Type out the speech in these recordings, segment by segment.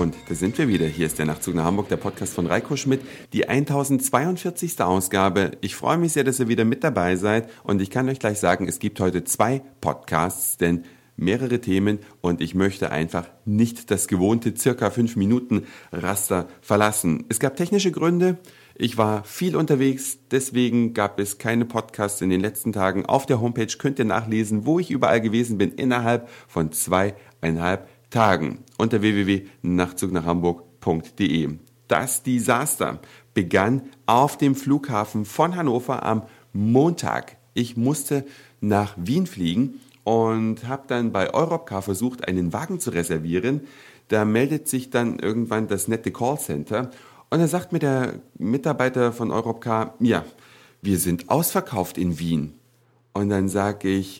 Und da sind wir wieder. Hier ist der Nachtzug nach Hamburg, der Podcast von Reiko Schmidt, die 1042. Ausgabe. Ich freue mich sehr, dass ihr wieder mit dabei seid und ich kann euch gleich sagen, es gibt heute 2 Podcasts, denn mehrere Themen und ich möchte einfach nicht das gewohnte circa 5 Minuten Raster verlassen. Es gab technische Gründe. Ich war viel unterwegs, deswegen gab es keine Podcasts in den letzten Tagen. Auf der Homepage könnt ihr nachlesen, wo ich überall gewesen bin, innerhalb von 2,5 Tagen unter www.nachtzugnachhamburg.de. Das Desaster begann auf dem Flughafen von Hannover am Montag. Ich musste nach Wien fliegen und habe dann bei Europcar versucht, einen Wagen zu reservieren. Da meldet sich dann irgendwann das nette Callcenter und da sagt mir der Mitarbeiter von Europcar, ja, wir sind ausverkauft in Wien. Und dann sage ich,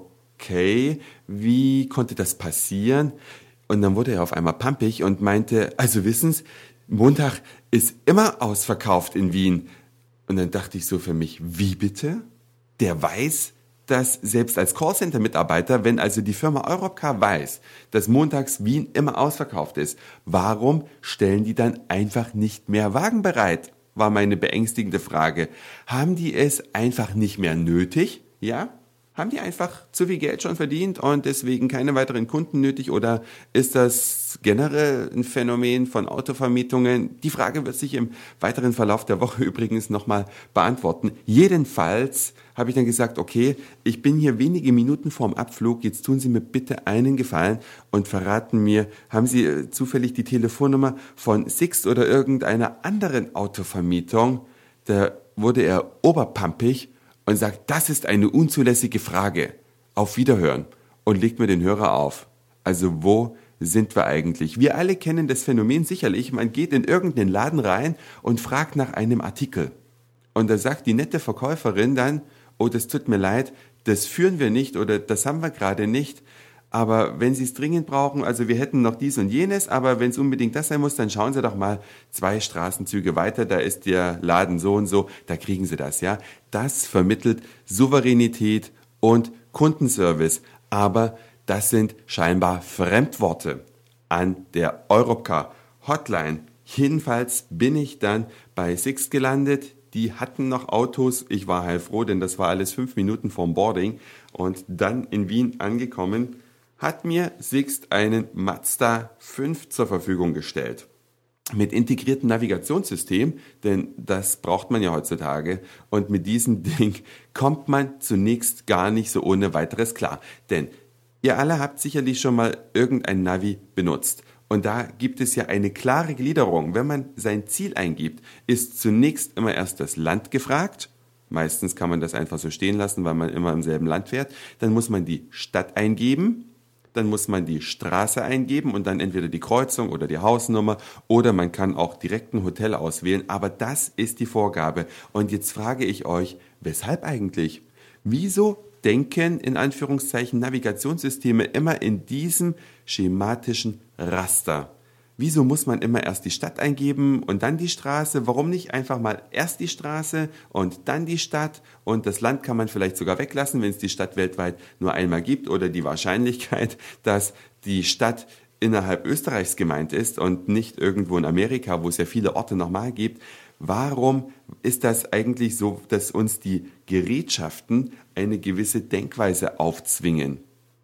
okay, wie konnte das passieren? Und dann wurde er auf einmal pampig und meinte, also wissen's, Montag ist immer ausverkauft in Wien. Und dann dachte ich so für mich, wie bitte? Der weiß, dass selbst als Callcenter-Mitarbeiter, wenn also die Firma Europcar weiß, dass montags Wien immer ausverkauft ist, warum stellen die dann einfach nicht mehr Wagen bereit? War meine beängstigende Frage. Haben die es einfach nicht mehr nötig? Ja? Haben die einfach zu viel Geld schon verdient und deswegen keine weiteren Kunden nötig oder ist das generell ein Phänomen von Autovermietungen? Die Frage wird sich im weiteren Verlauf der Woche übrigens nochmal beantworten. Jedenfalls habe ich dann gesagt, okay, ich bin hier wenige Minuten vorm Abflug, jetzt tun Sie mir bitte einen Gefallen und verraten mir, haben Sie zufällig die Telefonnummer von Sixt oder irgendeiner anderen Autovermietung? Da wurde er oberpampig und sagt, das ist eine unzulässige Frage. Auf Wiederhören. Und legt mir den Hörer auf. Also wo sind wir eigentlich? Wir alle kennen das Phänomen sicherlich. Man geht in irgendeinen Laden rein und fragt nach einem Artikel. Und da sagt die nette Verkäuferin dann, oh, das tut mir leid, das führen wir nicht oder das haben wir gerade nicht. Aber wenn Sie es dringend brauchen, also wir hätten noch dies und jenes, aber wenn es unbedingt das sein muss, dann schauen Sie doch mal 2 Straßenzüge weiter, da ist der Laden so und so, da kriegen Sie das, ja. Das vermittelt Souveränität und Kundenservice, aber das sind scheinbar Fremdworte an der Europcar Hotline. Jedenfalls bin ich dann bei Sixt gelandet. Die hatten noch Autos. Ich war heilfroh, denn das war alles 5 Minuten vorm Boarding. Und dann in Wien angekommen, hat mir Sixt einen Mazda 5 zur Verfügung gestellt. Mit integriertem Navigationssystem, denn das braucht man ja heutzutage. Und mit diesem Ding kommt man zunächst gar nicht so ohne weiteres klar. Denn ihr alle habt sicherlich schon mal irgendein Navi benutzt. Und da gibt es ja eine klare Gliederung. Wenn man sein Ziel eingibt, ist zunächst immer erst das Land gefragt. Meistens kann man das einfach so stehen lassen, weil man immer im selben Land fährt. Dann muss man die Stadt eingeben. Dann muss man die Straße eingeben und dann entweder die Kreuzung oder die Hausnummer oder man kann auch direkt ein Hotel auswählen. Aber das ist die Vorgabe. Und jetzt frage ich euch, weshalb eigentlich? Wieso denken in Anführungszeichen Navigationssysteme immer in diesem schematischen Raster? Wieso muss man immer erst die Stadt eingeben und dann die Straße? Warum nicht einfach mal erst die Straße und dann die Stadt? Und das Land kann man vielleicht sogar weglassen, wenn es die Stadt weltweit nur einmal gibt oder die Wahrscheinlichkeit, dass die Stadt innerhalb Österreichs gemeint ist und nicht irgendwo in Amerika, wo es ja viele Orte nochmal gibt. Warum ist das eigentlich so, dass uns die Gerätschaften eine gewisse Denkweise aufzwingen?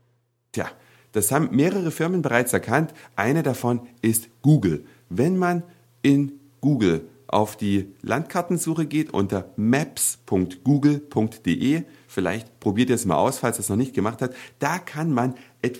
Tja, das haben mehrere Firmen bereits erkannt. Eine davon ist Google. Wenn man in Google auf die Landkartensuche geht unter maps.google.de, vielleicht probiert ihr es mal aus, falls ihr es noch nicht gemacht habt, da kann man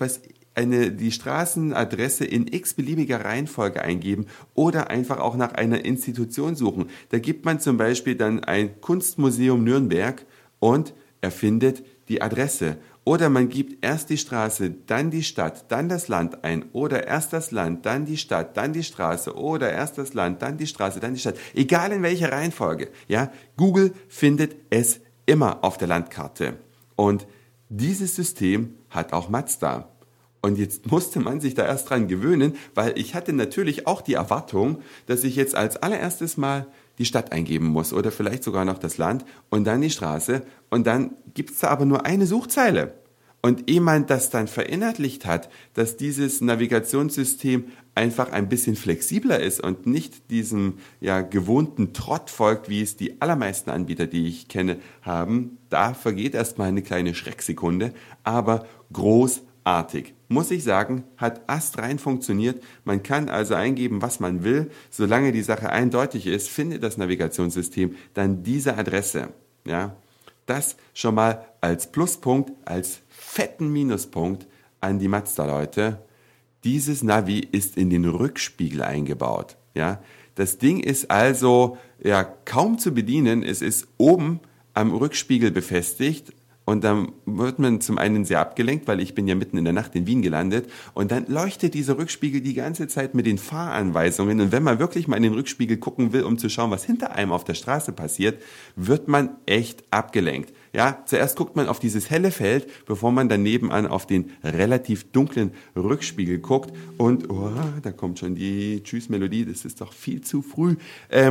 die Straßenadresse in x-beliebiger Reihenfolge eingeben oder einfach auch nach einer Institution suchen. Da gibt man zum Beispiel dann ein Kunstmuseum Nürnberg und er findet die Adresse. Oder man gibt erst die Straße, dann die Stadt, dann das Land ein. Oder erst das Land, dann die Stadt, dann die Straße. Oder erst das Land, dann die Straße, dann die Stadt. Egal in welcher Reihenfolge. Ja, Google findet es immer auf der Landkarte. Und dieses System hat auch Mazda. Und jetzt musste man sich da erst dran gewöhnen, weil ich hatte natürlich auch die Erwartung, dass ich jetzt als allererstes mal die Stadt eingeben muss oder vielleicht sogar noch das Land und dann die Straße und dann gibt's da aber nur eine Suchzeile. Und ehe man das dann verinnerlicht hat, dass dieses Navigationssystem einfach ein bisschen flexibler ist und nicht diesem gewohnten Trott folgt, wie es die allermeisten Anbieter, die ich kenne, haben, da vergeht erstmal eine kleine Schrecksekunde, aber großartig. Muss ich sagen, hat astrein funktioniert. Man kann also eingeben, was man will. Solange die Sache eindeutig ist, findet das Navigationssystem dann diese Adresse. Ja, das schon mal als Pluspunkt, als fetten Minuspunkt an die Mazda-Leute. Dieses Navi ist in den Rückspiegel eingebaut. Ja, das Ding ist also kaum zu bedienen. Es ist oben am Rückspiegel befestigt. Und dann wird man zum einen sehr abgelenkt, weil ich bin ja mitten in der Nacht in Wien gelandet. Und dann leuchtet dieser Rückspiegel die ganze Zeit mit den Fahranweisungen. Und wenn man wirklich mal in den Rückspiegel gucken will, um zu schauen, was hinter einem auf der Straße passiert, wird man echt abgelenkt. Ja, zuerst guckt man auf dieses helle Feld, bevor man dann nebenan auf den relativ dunklen Rückspiegel guckt. Und da kommt schon die Tschüss-Melodie, das ist doch viel zu früh.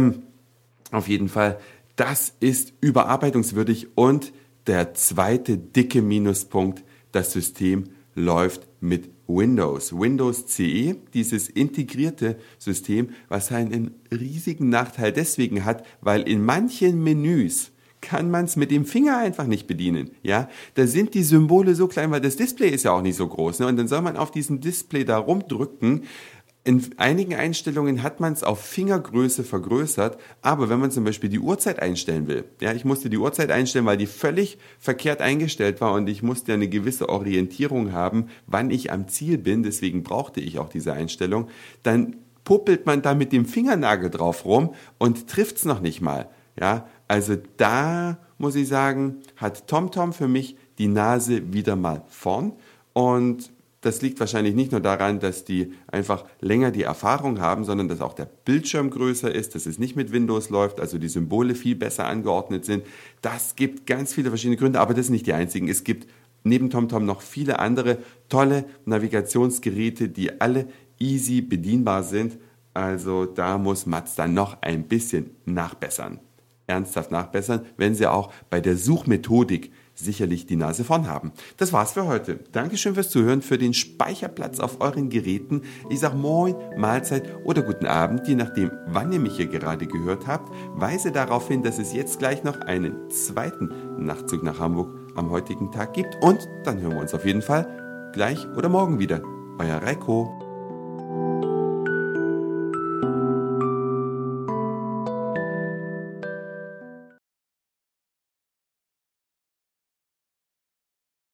Auf jeden Fall, das ist überarbeitungswürdig. Und der zweite dicke Minuspunkt, das System läuft mit Windows. Windows CE, dieses integrierte System, was einen riesigen Nachteil deswegen hat, weil in manchen Menüs kann man es mit dem Finger einfach nicht bedienen. Ja, da sind die Symbole so klein, weil das Display ist ja auch nicht so groß. Ne? Und dann soll man auf diesem Display da rumdrücken. In einigen Einstellungen hat man es auf Fingergröße vergrößert, aber wenn man zum Beispiel die Uhrzeit einstellen will, ich musste die Uhrzeit einstellen, weil die völlig verkehrt eingestellt war und ich musste eine gewisse Orientierung haben, wann ich am Ziel bin, deswegen brauchte ich auch diese Einstellung, dann puppelt man da mit dem Fingernagel drauf rum und trifft's noch nicht mal. Ja, also da muss ich sagen, hat TomTom für mich die Nase wieder mal vorn und das liegt wahrscheinlich nicht nur daran, dass die einfach länger die Erfahrung haben, sondern dass auch der Bildschirm größer ist, dass es nicht mit Windows läuft, also die Symbole viel besser angeordnet sind. Das gibt ganz viele verschiedene Gründe, aber das sind nicht die einzigen. Es gibt neben TomTom noch viele andere tolle Navigationsgeräte, die alle easy bedienbar sind. Also da muss Mazda noch ein bisschen nachbessern. Ernsthaft nachbessern, wenn sie auch bei der Suchmethodik sicherlich die Nase vorn haben. Das war's für heute. Dankeschön fürs Zuhören, für den Speicherplatz auf euren Geräten. Ich sag Moin, Mahlzeit oder guten Abend, je nachdem, wann ihr mich hier gerade gehört habt. Weise darauf hin, dass es jetzt gleich noch einen zweiten Nachtzug nach Hamburg am heutigen Tag gibt. Und dann hören wir uns auf jeden Fall gleich oder morgen wieder. Euer Reiko.